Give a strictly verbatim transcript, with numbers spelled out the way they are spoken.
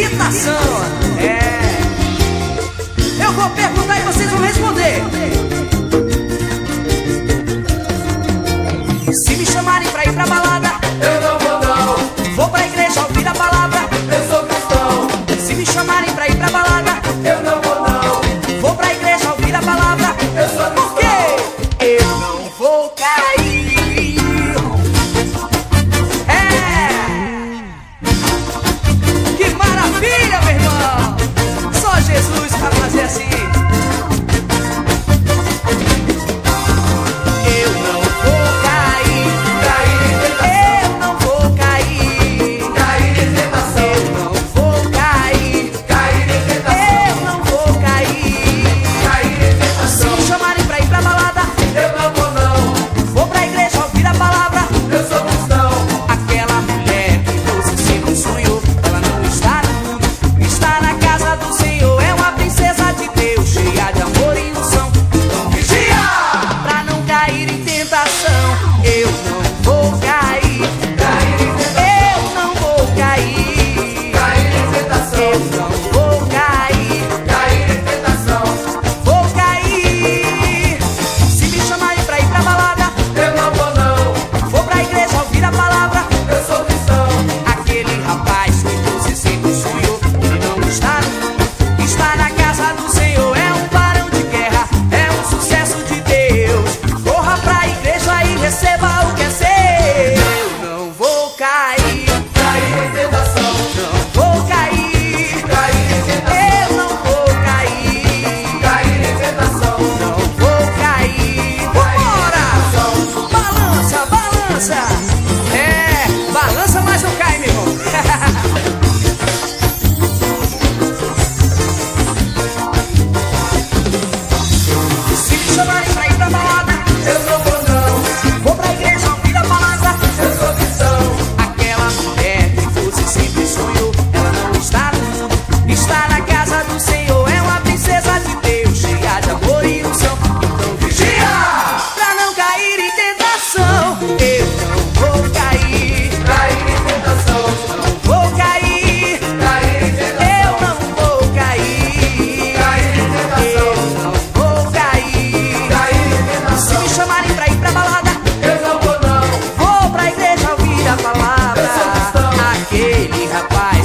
tentação. É. Eu vou perguntar e vocês vão responder. Se me chamarem pra ir pra balada, eu não vou não. vou pra igreja ouvir a palavra. Eu sou cristão. Se me chamarem pra ir pra balada, Eu não vou não. vou pra igreja ouvir a palavra. Eu sou Por cristão. quê? Eu não vou cair. É. Que maravilha, meu irmão. Só Jesus pra fazer assim. Eu não vou cair. Cair em tentação. Eu não vou cair. Cair em tentação. Eu não vou cair. Cair em tentação. Eu não vou cair. Cair em Se tentação. me chamarem pra ir pra balada, Eu não vou não. vou pra igreja ouvir a palavra. Eu sou cristão. Aquela mulher que você sempre sonhou, ela não está no mundo, está na casa do Senhor. É uma princesa de Deus, cheia de amor e unção. Então vigia pra não cair em tentação. Eu não vou cair. Cair em tentação. Eu não vou cair. Cair em tentação. Eu não vou cair. Cair em tentação. Vou cair. Se me chamarem pra ir pra balada, Eu não vou não. vou pra igreja ouvir a palavra. Eu sou cristão. Aquele rapaz que você sempre sonhou, ele não está no mundo, está na casa do Senhor. É um barão de guerra, é um sucesso de Deus. Corra pra igreja e receba o que é seu. Eu não vou cair, Cair em tentação. não vou cair. Cair em tentação. Eu não vou cair, Cair em tentação. não vou cair. Vambora! Balança, balança. É, balança, mas não cai, meu irmão. Se me chamarem pra ir pra balada, Eu não vou não. vou pra igreja ouvir a palavra. Eu sou cristão. Aquela mulher que você sempre sonhou, ela não está no mundo, está na casa do Senhor. É uma princesa de Deus, cheia de amor e unção. Então vigia pra não cair em tentação. Eu não vou cair, Cair em tentação. não vou cair. Cair em tentação. Eu não vou cair. Cair em tentação. Eu não vou cair. Cair em Se tentação. me chamarem pra ir pra balada, Eu não vou não. vou pra igreja ouvir a palavra. Eu sou cristão. Aquele rapaz